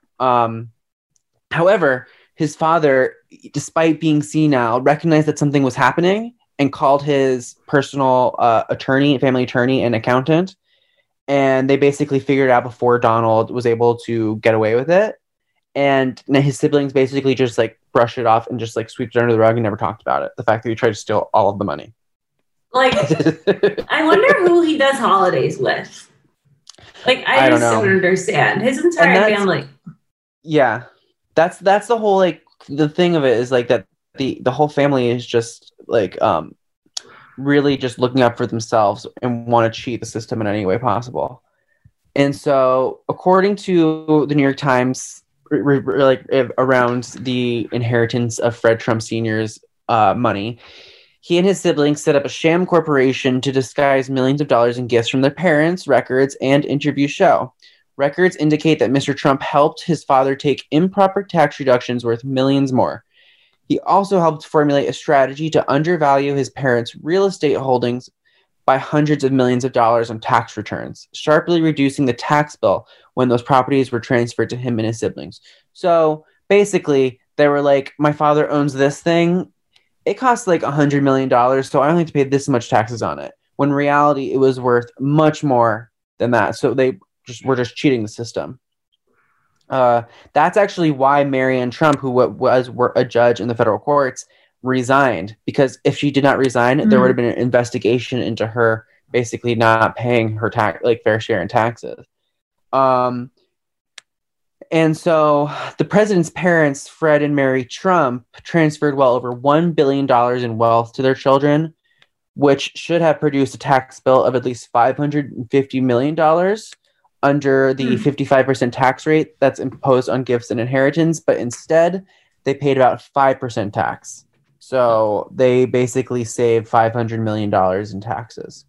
Um, however, his father, despite being senile, recognized that something was happening and called his personal uh, attorney, family attorney, and accountant. And they basically figured out before Donald was able to get away with it. And his siblings basically just like brushed it off and just like swept it under the rug and never talked about it. The fact that he tried to steal all of the money. Like, I wonder who he does holidays with. Like, I, I just don't, don't understand. His entire family. Yeah. That's that's the whole like the thing of it is like that the the whole family is just like um really just looking up for themselves and want to cheat the system in any way possible. And so, according to the New York Times, r- r- like around the inheritance of Fred Trump Senior's uh, money, he and his siblings set up a sham corporation to disguise millions of dollars in gifts from their parents, records, and interviews show. Records indicate that Mister Trump helped his father take improper tax reductions worth millions more. He also helped formulate a strategy to undervalue his parents' real estate holdings by hundreds of millions of dollars on tax returns, sharply reducing the tax bill when those properties were transferred to him and his siblings. So basically, they were like, my father owns this thing. It costs like one hundred million dollars, so I only have to pay this much taxes on it. When in reality, it was worth much more than that. So they just were just cheating the system. Uh, that's actually why Marianne Trump, who was a judge in the federal courts, resigned, because if she did not resign, mm-hmm. there would have been an investigation into her basically not paying her tax, like fair share in taxes. Um, and so the president's parents, Fred and Mary Trump, transferred well over one billion dollars in wealth to their children, which should have produced a tax bill of at least five hundred fifty million dollars under the mm. fifty-five percent tax rate that's imposed on gifts and inheritance. But instead, they paid about five percent tax. So they basically saved five hundred million dollars in taxes.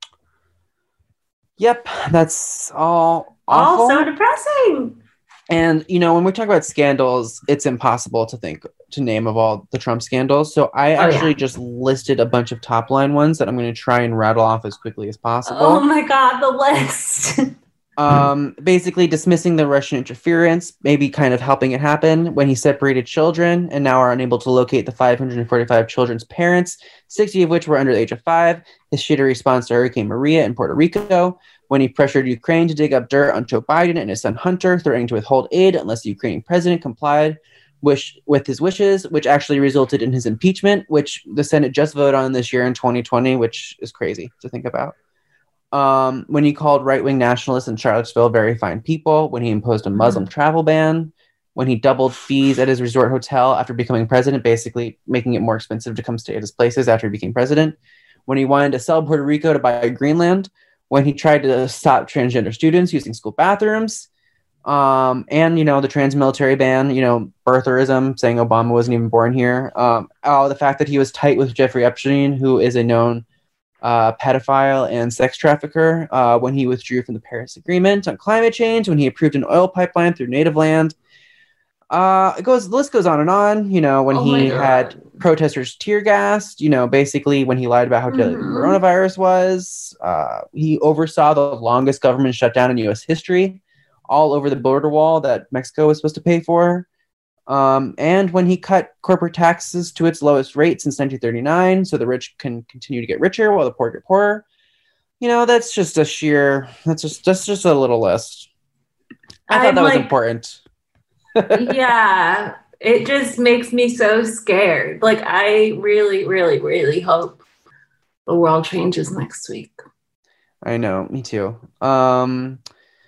Yep, that's all awful. All so depressing. And, you know, when we talk about scandals, it's impossible to think, to name of all the Trump scandals. So I oh, actually yeah. just listed a bunch of top line ones that I'm going to try and rattle off as quickly as possible. Oh my God, the list. um, basically dismissing the Russian interference, maybe kind of helping it happen when he separated children and now are unable to locate the five hundred forty-five children's parents, sixty of which were under the age of five. His shitty response to Hurricane Maria in Puerto Rico, when he pressured Ukraine to dig up dirt on Joe Biden and his son Hunter, threatening to withhold aid unless the Ukrainian president complied wish, with his wishes, which actually resulted in his impeachment, which the Senate just voted on this year in twenty twenty, which is crazy to think about. Um, when he called right-wing nationalists in Charlottesville very fine people, when he imposed a Muslim mm-hmm. travel ban, when he doubled fees at his resort hotel after becoming president, basically making it more expensive to come stay at his places after he became president, when he wanted to sell Puerto Rico to buy Greenland, when he tried to stop transgender students using school bathrooms, um, and, you know, the trans-military ban, you know, birtherism, saying Obama wasn't even born here. Um, oh, the fact that he was tight with Jeffrey Epstein, who is a known uh, pedophile and sex trafficker, uh, when he withdrew from the Paris Agreement on climate change, when he approved an oil pipeline through native land. Uh, it goes, the list goes on and on, you know, when oh he had protesters tear gassed, you know, basically when he lied about how deadly mm-hmm. the coronavirus was, uh, he oversaw the longest government shutdown in U S history, all over the border wall that Mexico was supposed to pay for. Um, and when he cut corporate taxes to its lowest rate since nineteen thirty-nine, so the rich can continue to get richer while the poor get poorer. You know, that's just a sheer, that's just, that's just a little list. I thought I'm that was like- important. Yeah, it just makes me so scared. Like, I really, really, really hope the world changes next week. I know, me too. Um,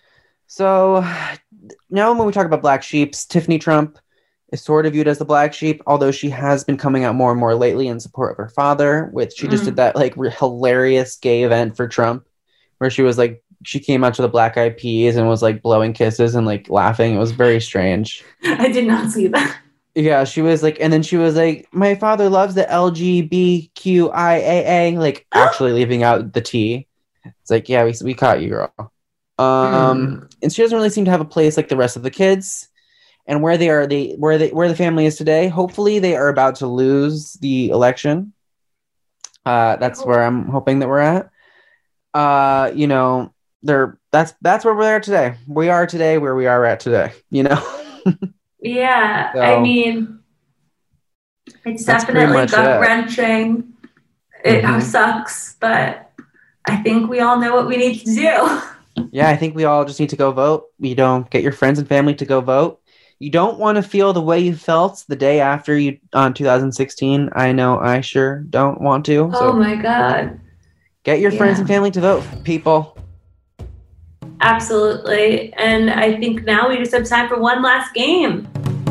so now when we talk about black sheeps, Tiffany Trump is sort of viewed as the black sheep, although she has been coming out more and more lately in support of her father, which she mm. just did that like re- hilarious gay event for Trump, where she was like, she came out to the Black Eyed Peas and was like blowing kisses and like laughing. It was very strange. I did not see that. Yeah, she was like, and then she was like, my father loves the L G B T Q I A A, like actually leaving out the T. It's like, yeah, we we caught you, girl. Um, mm. And she doesn't really seem to have a place like the rest of the kids. And where they are, they where they where the family is today. Hopefully, they are about to lose the election. Uh, that's where I'm hoping that we're at. Uh, you know. They're that's that's where we're at today. We are today where we are at today, you know? Yeah. So, I mean, it's definitely gut wrenching. It, mm-hmm. it sucks, but I think we all know what we need to do. Yeah, I think we all just need to go vote. You know, get your friends and family to go vote. You don't want to feel the way you felt the day after you on two thousand sixteen. I know I sure don't want to. Oh So my God. get your Yeah. friends and family to vote, people. Absolutely. And I think now we just have time for one last game.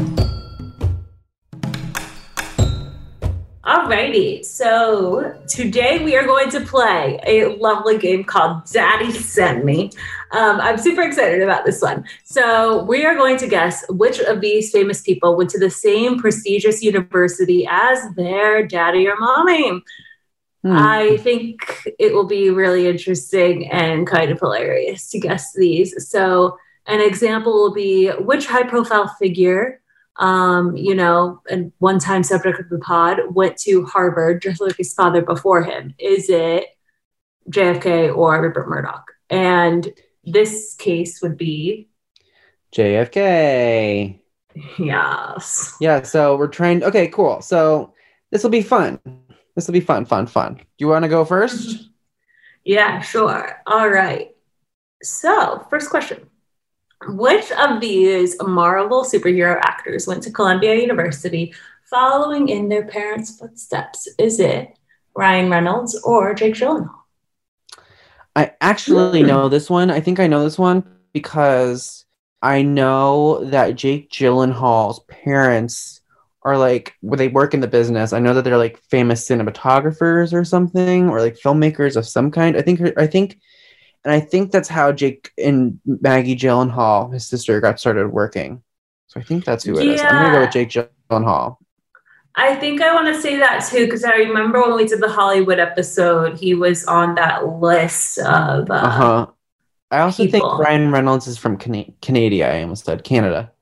Alrighty, so today we are going to play a lovely game called Daddy Sent Me. Um, I'm super excited about this one. So we are going to guess which of these famous people went to the same prestigious university as their daddy or mommy. Hmm. I think it will be really interesting and kind of hilarious to guess these. So an example will be which high-profile figure Um, you know, and one-time subject of the pod went to Harvard, just like his father before him. Is it J F K or Rupert Murdoch? And this case would be J F K. Yes. Yeah, so we're trying. Okay, cool. So this will be fun. This will be fun, fun, fun. Do you want to go first? Yeah, sure. All right. So, first question. Which of these Marvel superhero actors went to Columbia University following in their parents' footsteps? Is it Ryan Reynolds or Jake Gyllenhaal? I actually know this one. I think I know this one because I know that Jake Gyllenhaal's parents are like, where they work in the business. I know that they're like famous cinematographers or something, or like filmmakers of some kind. I think, I think, and I think that's how Jake and Maggie Gyllenhaal, his sister, got started working. So I think that's who it yeah. is. I'm going to go with Jake Gyllenhaal. I think I want to say that too, because I remember when we did the Hollywood episode, he was on that list of. Uh, uh-huh. I also people. think Ryan Reynolds is from Can- Canada. I almost said Canada.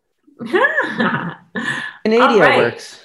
Canada right. works.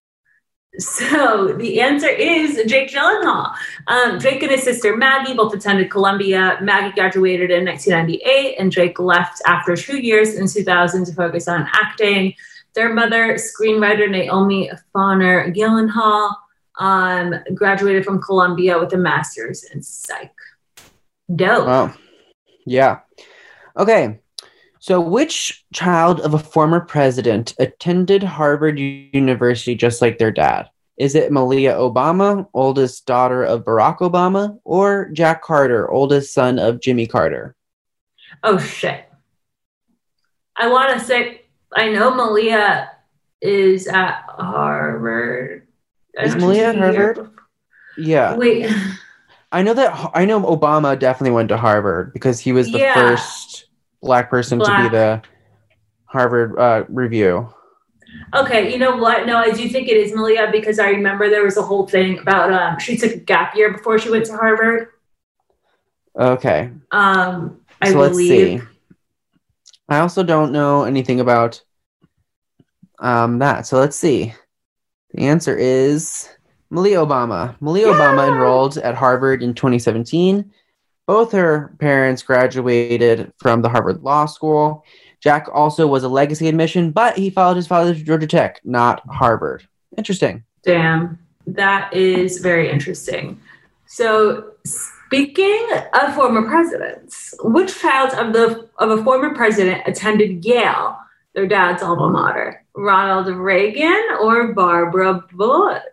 So the answer is Jake Gyllenhaal. Um, Jake and his sister Maggie both attended Columbia. Maggie graduated in nineteen ninety-eight, and Jake left after two years in two thousand to focus on acting. Their mother, screenwriter Naomi Fauner Gyllenhaal, um, graduated from Columbia with a master's in psych. Dope. Wow. Yeah. Okay. So which child of a former president attended Harvard University just like their dad? Is it Malia Obama, oldest daughter of Barack Obama, or Jack Carter, oldest son of Jimmy Carter? Oh, shit. I want to say, I know Malia is at Harvard. Is Malia at Harvard? Yeah. Wait. I know that, I know Obama definitely went to Harvard because he was the yeah. first Black person Black. to be the Harvard uh, Review. Okay, you know what? No, I do think it is Malia because I remember there was a whole thing about um, she took a gap year before she went to Harvard. Okay. Um, I so believe. Let's see. I also don't know anything about um, that. So let's see. The answer is Malia Obama. Malia yeah. Obama enrolled at Harvard in twenty seventeen. Both her parents graduated from the Harvard Law School. Jack also was a legacy admission, but he followed his father to Georgia Tech, not Harvard. Interesting. Damn, that is very interesting. So, speaking of former presidents, which child of the of a former president attended Yale, their dad's alma mater? Ronald Reagan or Barbara Bush?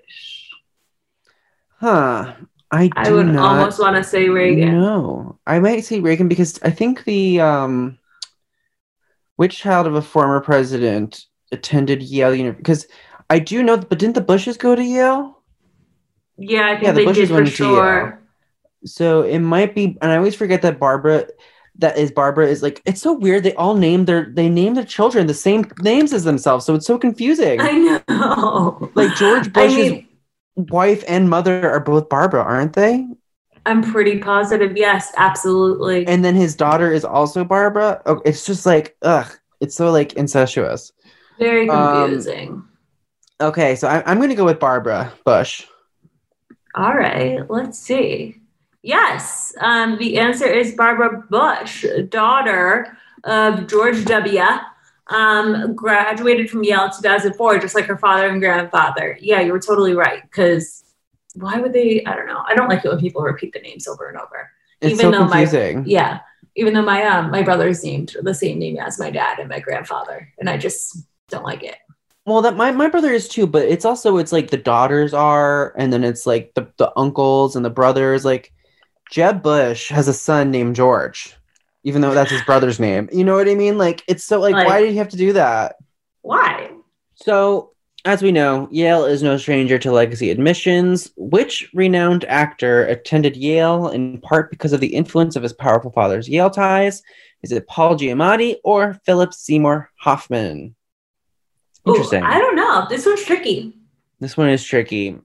Huh. I, I would not, almost want to say Reagan. No, I might say Reagan because I think the um, which child of a former president attended Yale University? Because I do know, but didn't the Bushes go to Yale? Yeah, I think yeah, the they Bushes did went for to sure. Yale. So it might be, and I always forget that Barbara, that is Barbara is like, it's so weird. They all name their they name their children the same names as themselves, so it's so confusing. I know. Like George Bush's. I mean, wife and mother are both Barbara, aren't they? I'm pretty positive. Yes, absolutely. And then his daughter is also Barbara. Oh, it's just like, ugh, it's so like incestuous. Very confusing. Um, okay, so I, I'm going to go with Barbara Bush. All right, let's see. Yes, um, the answer is Barbara Bush, daughter of George W. Um, graduated from Yale in two thousand four, just like her father and grandfather. Yeah, you were totally right. Because why would they? I don't know. I don't like it when people repeat the names over and over. It's even so though confusing. My, yeah, even though my um my brother's named the same name as my dad and my grandfather, and I just don't like it. Well, that my, my brother is too, but it's also, it's like the daughters are, and then it's like the, the uncles and the brothers. Like Jeb Bush has a son named George, even though that's his brother's name. You know what I mean? Like, it's so like, like why did he have to do that? Why? So, as we know, Yale is no stranger to legacy admissions. Which renowned actor attended Yale in part because of the influence of his powerful father's Yale ties? Is it Paul Giamatti or Philip Seymour Hoffman? Interesting. Ooh, I don't know. This one's tricky. This one is tricky.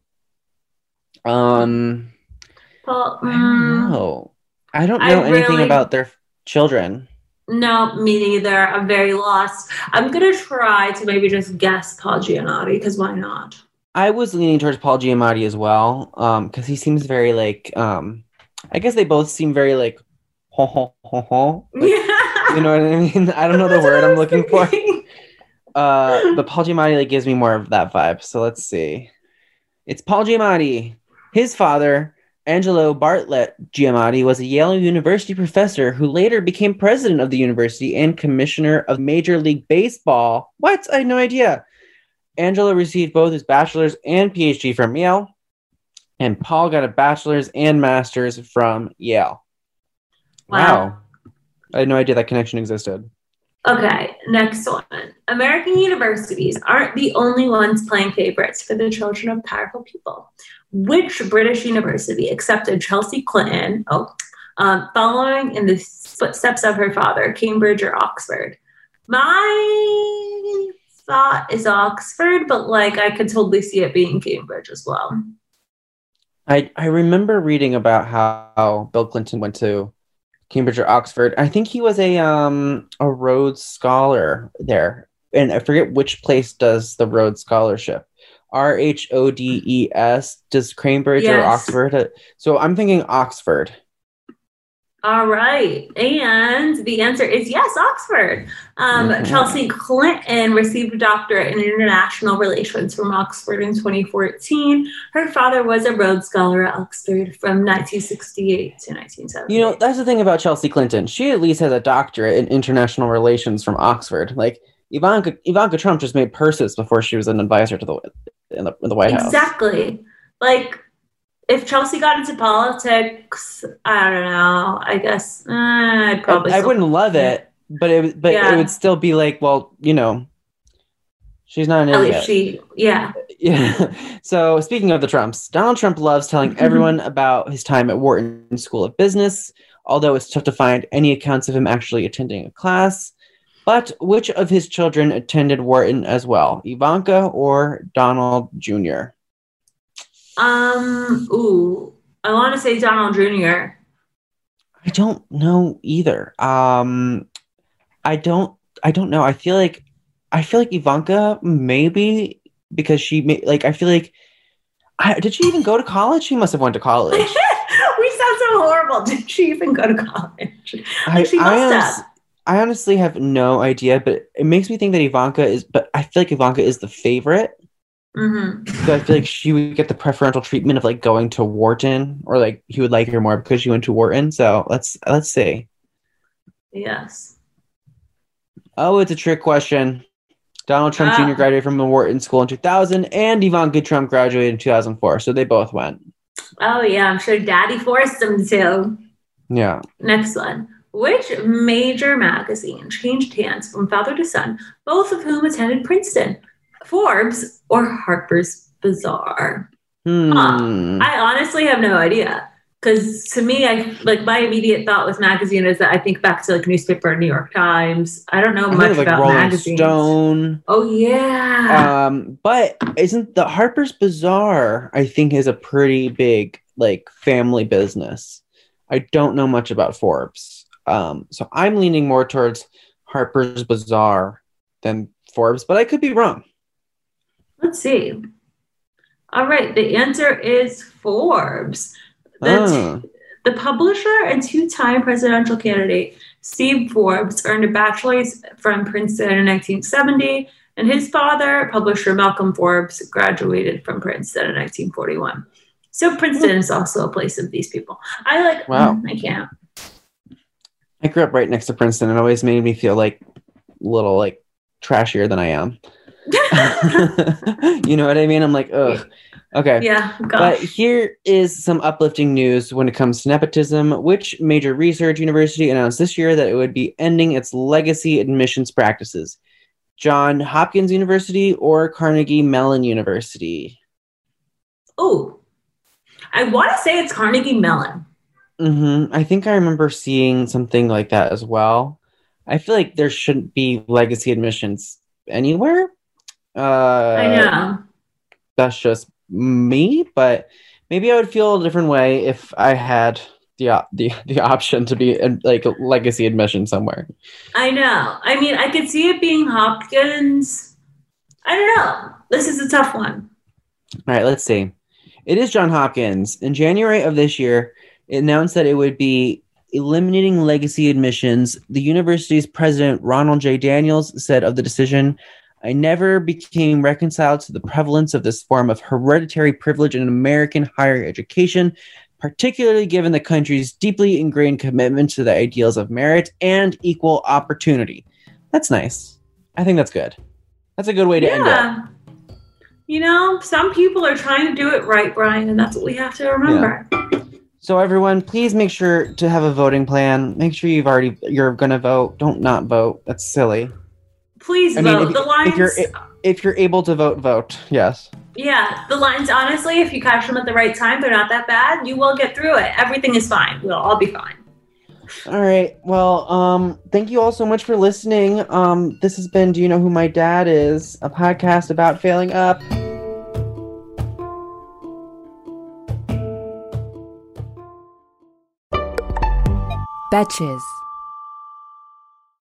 Um, Paul, I don't know. I don't know I anything really... about their children. No, me neither. I'm very lost. I'm going to try to maybe just guess Paul Giamatti, because why not? I was leaning towards Paul Giamatti as well, um, because he seems very, like, um, I guess they both seem very, like, ho, ho, ho, ho. Like, yeah. You know what I mean? I don't know the word I'm looking for. Uh, but Paul Giamatti, like, gives me more of that vibe, so let's see. It's Paul Giamatti. His father, Angelo Bartlett Giamatti, was a Yale University professor who later became president of the university and commissioner of Major League Baseball. What? I had no idea. Angelo received both his bachelor's and P H D from Yale, and Paul got a bachelor's and master's from Yale. Wow. wow. I had no idea that connection existed. Okay, next one. American universities aren't the only ones playing favorites for the children of powerful people. Which British university accepted Chelsea Clinton, oh, um, following in the footsteps of her father, Cambridge or Oxford? My thought is Oxford, but like I could totally see it being Cambridge as well. I, I remember reading about how Bill Clinton went to Cambridge or Oxford. I think he was a um a Rhodes Scholar there. And I forget which place does the Rhodes Scholarship. R H O D E S. Does Cambridge yes. or Oxford? So I'm thinking Oxford. All right. And the answer is yes, Oxford. Um, mm-hmm. Chelsea Clinton received a doctorate in international relations from Oxford in twenty fourteen. Her father was a Rhodes Scholar at Oxford from nineteen sixty-eight to nineteen seventy. You know, that's the thing about Chelsea Clinton. She at least has a doctorate in international relations from Oxford. Like, Ivanka Ivanka Trump just made purses before she was an advisor to the in the, in the White House. Exactly. Like, if Chelsea got into politics, I don't know. I guess uh, I'd probably. I, I wouldn't love it, but it but yeah. it would still be like, well, you know, she's not an At idiot. least she, yeah, yeah. So speaking of the Trumps, Donald Trump loves telling everyone about his time at Wharton School of Business, although it's tough to find any accounts of him actually attending a class. But which of his children attended Wharton as well, Ivanka or Donald Junior? Um, ooh, I want to say Donald Junior I don't know either. Um, I don't, I don't know. I feel like, I feel like Ivanka maybe because she may, like, I feel like, I, did she even go to college? She must have went to college. We sound so horrible. Did she even go to college? Like, I, she must I have. Honest, I honestly have no idea, but it makes me think that Ivanka is, but I feel like Ivanka is the favorite. Mm-hmm. So I feel like she would get the preferential treatment of like going to Wharton, or like he would like her more because she went to Wharton. So let's let's see. Yes. Oh, it's a trick question. Donald Trump ah. Junior graduated from the Wharton School in two thousand, and Ivanka Trump graduated in two thousand four. So they both went. Oh yeah, I'm sure Daddy forced them to. Yeah. Next one. Which major magazine changed hands from father to son, both of whom attended Princeton? Forbes or Harper's Bazaar? Hmm. Huh. I honestly have no idea. Because to me, I like my immediate thought with magazine is that I think back to like newspaper, New York Times. I don't know I much think, like, about Rolling magazines. Stone. Oh yeah. Um, but isn't the Harper's Bazaar? I think is a pretty big like family business. I don't know much about Forbes. Um, so I'm leaning more towards Harper's Bazaar than Forbes, but I could be wrong. Let's see. All right, the answer is Forbes. The, Ah. t- the publisher and two-time presidential candidate Steve Forbes earned a bachelor's from Princeton in nineteen seventy, and his father, publisher Malcolm Forbes, graduated from Princeton in nineteen forty-one. So Princeton is also a place of these people. I like. Wow. I can't. I grew up right next to Princeton, and it always made me feel like little like trashier than I am. You know what I mean? I'm like, ugh. Okay. Yeah. Gosh. But here is some uplifting news when it comes to nepotism. Which major research university announced this year that it would be ending its legacy admissions practices? Johns Hopkins University or Carnegie Mellon University? Oh, I want to say it's Carnegie Mellon. Mm-hmm. I think I remember seeing something like that as well. I feel like there shouldn't be legacy admissions anywhere. Uh, I know. That's just me, but maybe I would feel a different way if I had the op- the the option to be in, like a legacy admission somewhere. I know. I mean, I could see it being Hopkins. I don't know. This is a tough one. All right, let's see. It is Johns Hopkins. In January of this year, it announced that it would be eliminating legacy admissions. The university's president, Ronald J. Daniels, said of the decision, "I never became reconciled to the prevalence of this form of hereditary privilege in American higher education, particularly given the country's deeply ingrained commitment to the ideals of merit and equal opportunity." That's nice. I think that's good. That's a good way to yeah. end it. You know, some people are trying to do it right, Brian, and that's what we have to remember. Yeah. So everyone, please make sure to have a voting plan. Make sure you've already you're going to vote. Don't not vote. That's silly. Please I vote. mean, if, the lines. if you're if you're able to vote, vote. Yes. Yeah, the lines. Honestly, if you catch them at the right time, they're not that bad. You will get through it. Everything is fine. We'll all be fine. All right. Well, um, thank you all so much for listening. Um, this has been Do You Know Who My Dad Is? A podcast about failing up. Betches.